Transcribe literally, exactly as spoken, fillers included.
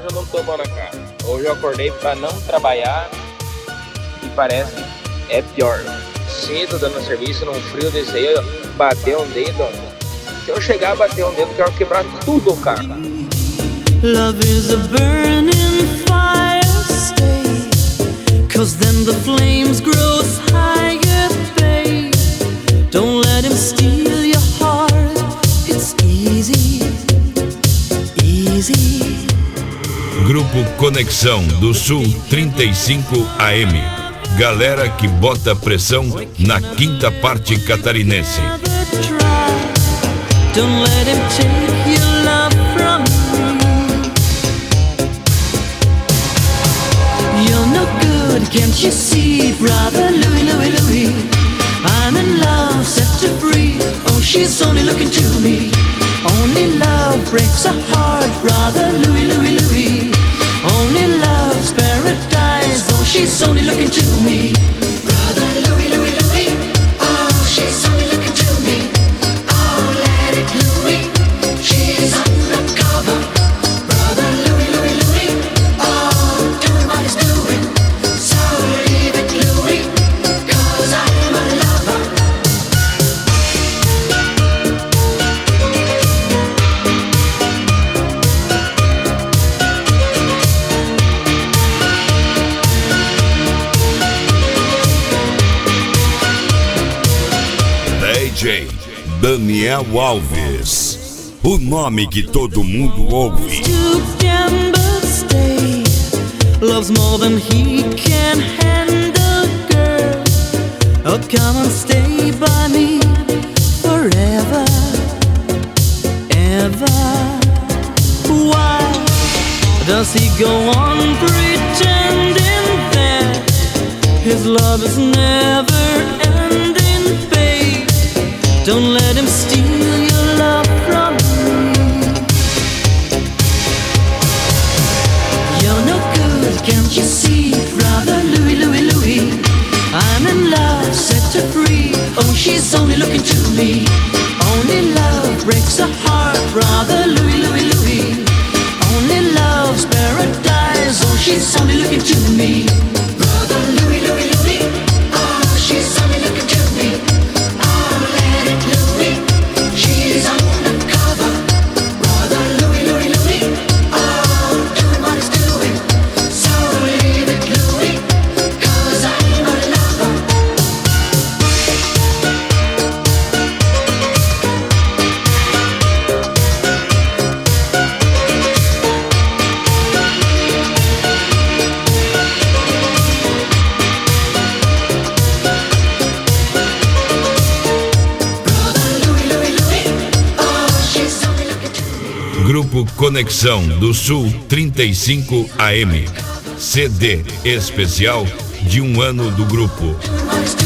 hoje eu não tô bom na cara. Hoje eu acordei pra não trabalhar e parece é pior. Cedo dando serviço, num frio desse aí, bater um dedo. Se eu chegar a bater um dedo, eu quero quebrar tudo, cara. Love is a burning fire, stay, 'cause then the flames grow higher, babe. Don't let him steal your heart, it's easy, easy. Grupo Conexão do Sul trinta e cinco A M. Galera que bota pressão na quinta parte catarinense. Don't let him take your love from me. You're no good, can't you see, brother Louie, Louie, Louie? I'm in love, set her free. Oh, she's only looking to me. Only love breaks a heart, brother Louie, Louie, Louie. Only love's paradise. Oh, she's only looking to me. Brother Louie, Louie, Louie. Oh, she's only looking to me. Oh, let it Louie. She's undercover. Brother Louie, Louie, Louie. Oh, doing what he's doing. So leave it Louie, 'cause I'm a lover. D J Daniel Alves, o nome que todo mundo ouve. To gamble, stay. Loves more than he can handle, girl. Oh, come and stay by me forever, ever. Why does he go on pretending that his love is never ending, babe? Don't let him steal your love from me. You're no good, can't you see, brother Louie, Louie, Louie? I'm in love, set her free. Oh, she's only looking to me. Only love breaks a heart, brother Louie, Louie, Louie. Only love's paradise. Oh, she's only looking to me. Brother Louie, Louie, Louie. Oh, she's only looking to me. Oh, let it Louie. She's undercover. Brother Louie, Louie, Louie. Oh, doing what he's doing. So leave it Louie, 'cause I'm a lover. Grupo Conexão do Sul trinta e cinco A M. C D especial de um ano do grupo.